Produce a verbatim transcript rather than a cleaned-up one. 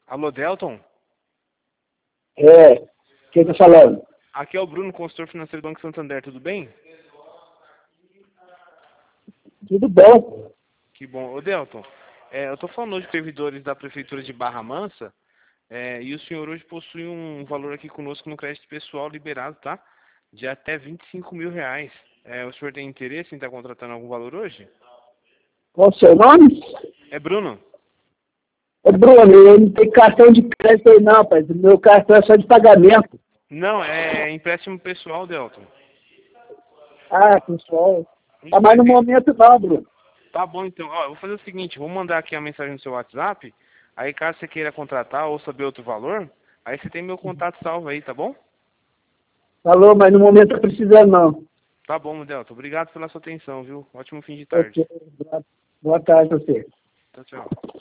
Alô, Delton? É, quem tá falando? Aqui é o Bruno, consultor financeiro do Banco Santander, tudo bem? Tudo bom? Que bom. Ô, Delton, é, eu estou falando hoje de servidores da Prefeitura de Barra Mansa, é, e o senhor hoje possui um valor aqui conosco no crédito pessoal liberado, tá? De até vinte e cinco mil reais. É, o senhor tem interesse em estar contratando algum valor hoje? Qual o seu nome? É Bruno. Ô, Bruno, eu não tenho cartão de crédito aí não, rapaz. O meu cartão é só de pagamento. Não, é empréstimo pessoal, Delton. Ah, pessoal. Ah, Isso mas aí no tem. momento não, Bruno. Tá bom, então. Ó, eu vou fazer o seguinte, vou mandar aqui a mensagem no seu WhatsApp. Aí, caso você queira contratar ou saber outro valor, aí você tem meu contato salvo aí, tá bom? Falou, mas no momento eu precisando não. Tá bom, Delton. Obrigado pela sua atenção, viu? Ótimo fim de tarde. Ok, boa boa tarde a você. Tchau, tchau.